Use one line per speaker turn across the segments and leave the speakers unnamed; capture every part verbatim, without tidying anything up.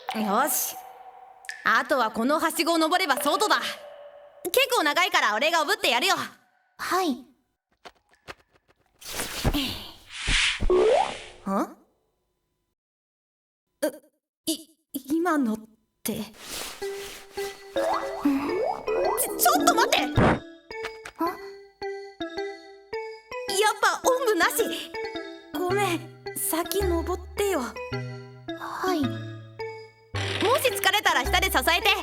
よし、あとはこのはしごを登れば外だ。結構長いから俺がおぶってやるよ。
はい。
ん？い、今のってち、ちょっと待って。やっぱおんぶなし。ごめん、先登ってよ。
はい。
もし疲れたら下で支えて。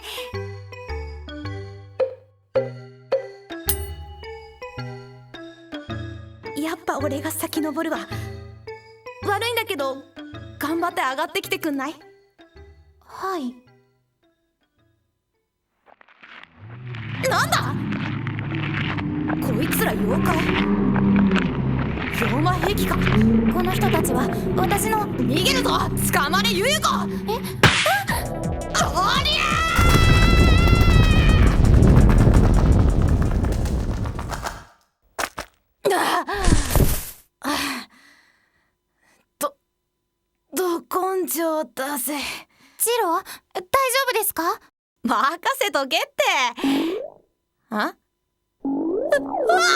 やっぱ俺が先登るわ。悪いんだけど頑張って上がってきてくんない？
はい。
なんだ？こいつら妖怪？妖魔兵器か？
この人たちは私の。
逃げるぞ！捕まれゆゆこ！
え？
おりゃー！ど、ど根性だぜ。
ジロー、大丈夫ですか？
任せとけって。あ？う、うわっ、ごめん。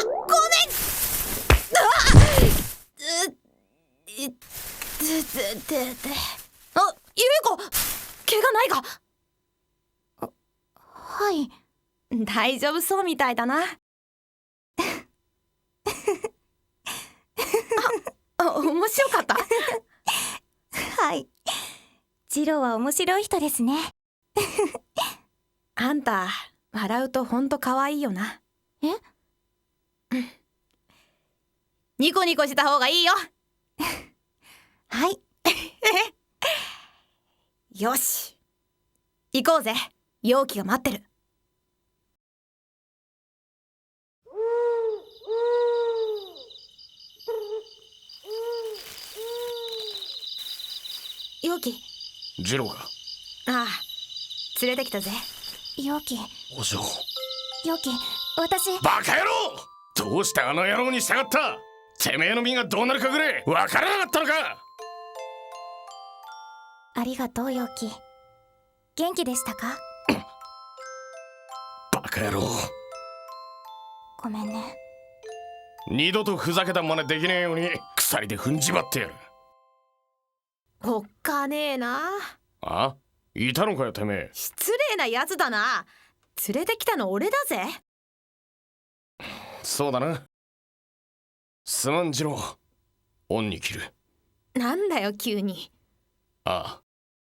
あっ、いっててて。あ、ゆゆこ、怪我ないか？
はい。
大丈夫そうみたいだな。あ、面白かった。
はい。ジローは面白い人ですね。
あんた笑うとほんと可愛いよな。
え？
ニコニコした方がいいよ。
はい。
よし、行こうぜ。陽気が待ってる。陽気。
ジローが。
ああ、連れてきたぜ。
陽気。
お嬢。
陽気、私。
バカ野郎！どうしてあの野郎に従った？てめえの身がどうなるかぐらいわからなかったのか？
ありがとう、陽気。元気でしたか？
バカ野郎。
ごめんね。
二度とふざけた真似できねえように鎖で踏んじまってやる。
おっかねえな。
あ？いたのかよてめえ。
失礼なやつだな。連れてきたの俺だぜ。
そうだな。すまんジロー。恩に着る。
なんだよ急に。
ああ。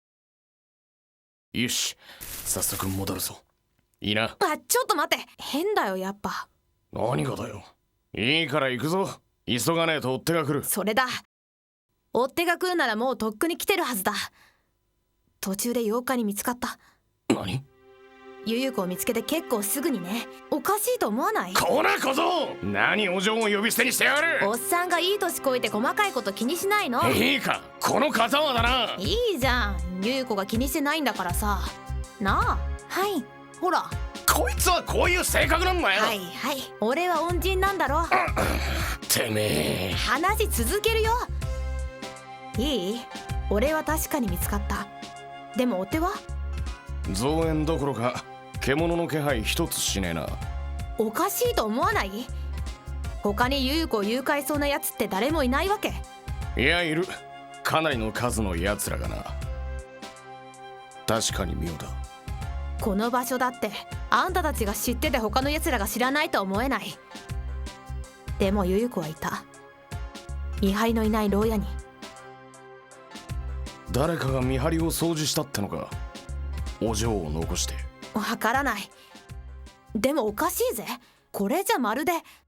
よし、早速戻るぞ。いいな。
あ、ちょっと待って。変だよやっぱ。
何がだよ。いいから行くぞ。急がねえと追っ手が来る。
それだ。追っ手が来るならもうとっくに来てるはずだ。途中で妖怪に見つかった。
何？
ゆゆ子を見つけて結構すぐにね。おかしいと思わない？
こら小僧！何お嬢を呼び捨てにしてやる！
おっさんがいい年こいて細かいこと気にしないの？
いいか、この方はだな。
いいじゃん、ゆゆ子が気にしてないんだからさ。なあ。
はい。
ほら、
こいつはこういう性格なんだよ。
はいはい、俺は恩人なんだろ。
てめえ。
話続けるよ。いい？俺は確かに見つかった。でもお手は？
増援どころか獣の気配一つしねえな。
おかしいと思わない？他にゆう子を誘拐そうなやつって誰もいないわけ？
いや、いる。かなりの数のやつらがな。確かに妙だ。
この場所だってあんたたちが知ってて他のやつらが知らないとは思えない。でもゆう子はいた。見張りのいない牢屋に。
誰かが見張りを掃除したってのか？お嬢を残して。
わからない。でもおかしいぜ。これじゃまるで